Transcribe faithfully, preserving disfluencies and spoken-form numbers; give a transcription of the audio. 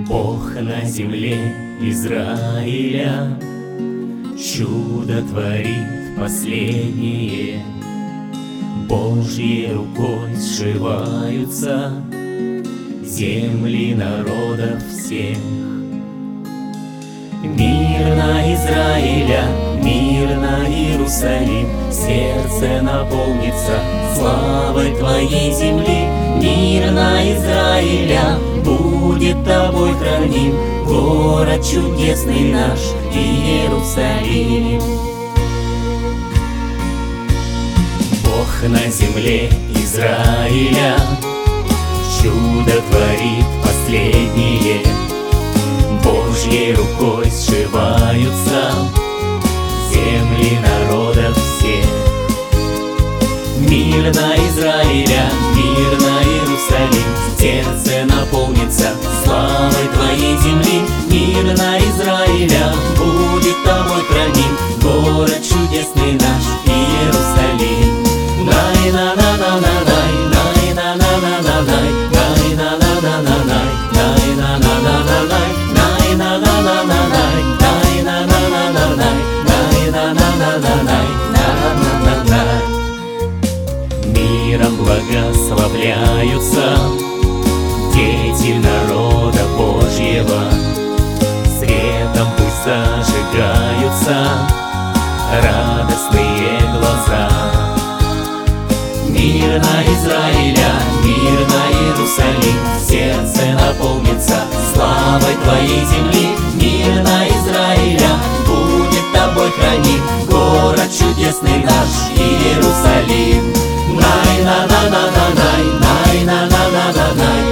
Бог на земле Израиля чудо творит последнее. Божьей рукой сшиваются земли народов всех. Мир на Израиля, мир на Иерусалим, сердце наполнится славой Твоей земли. Мир на Израиля будет Тобой храним, город чудесный наш Иерусалим. Бог на земле Израиля чудо творит последнее. Божьей рукой сшиваются земли народов всех. Мир на Израиля, мир на Иерусалим, сердце наполнится славой Твоей земли. Мир на Израиля будет Тобой храним, город чудесный наш Иерусалим. Най на на на на най, най на на на на най, най на на на на най, най на на на на най, най на на на на най, най на на на на най, най на на на на най, на на на на. Миром благословляются дети народа Божьего, светом пусть зажигаются радостные глаза. Мир на Израиля, мир на Иерусалим, сердце наполнится славой Твоей земли. Мир на Израиля будет Тобой храним, город чудесный наш Иерусалим. Най на на на на най, най на на на на най.